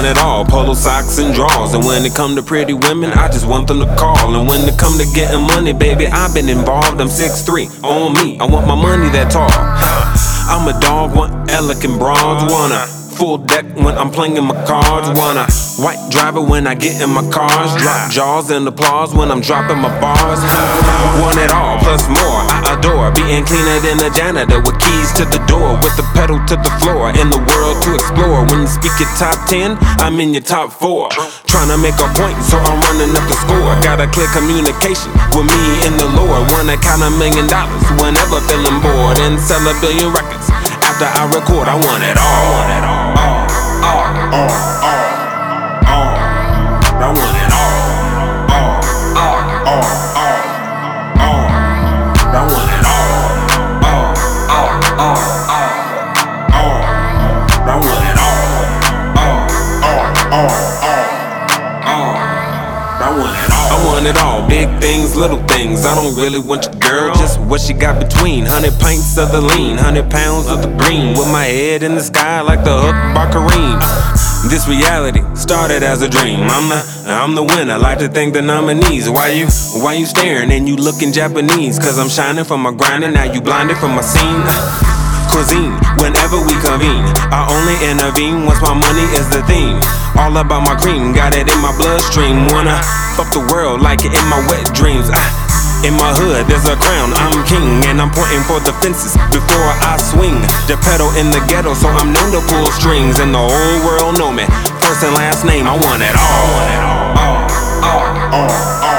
it all, polo socks and drawers. And when it come to pretty women, I just want them to call. And when it come to getting money, baby, I've been involved. I'm 6'3", on me, I want my money that tall. I'm a dog, want elegant broads, wanna full deck when I'm playing my cards, wanna white driver when I get in my cars, drop jaws and applause when I'm dropping my bars. Want it all plus more, I adore being cleaner than a janitor with keys to the door, with the pedal to the floor, in the world to explore. When you speak your top 10, I'm in your top 4. Trying to make a point, so I'm running up the score. Got a clear communication with me and the Lord. Wanna count $1 million whenever feeling bored, and sell 1 billion records after I record. I want it all. I want it all. I want it all. I want it all. I want it all, big things, little things. I don't really want your girl, just what she got between. 100 pints of the lean, 100 pounds of the green. With my head in the sky like the hook by Kareem. This reality started as a dream. I'm the winner, like to thank the nominees. Why you staring and you looking Japanese? Cause I'm shining from my grinding, now you blinded from my scene. Cuisine, whenever we convene, I only intervene once my money is the theme. All about my cream, got it in my bloodstream. Wanna fuck the world like it in my wet dreams. In my hood, there's a crown, I'm king, and I'm pointing for the fences before I swing. The pedal in the ghetto, so I'm known to pull strings, and the whole world know me. First and last name, I want it all.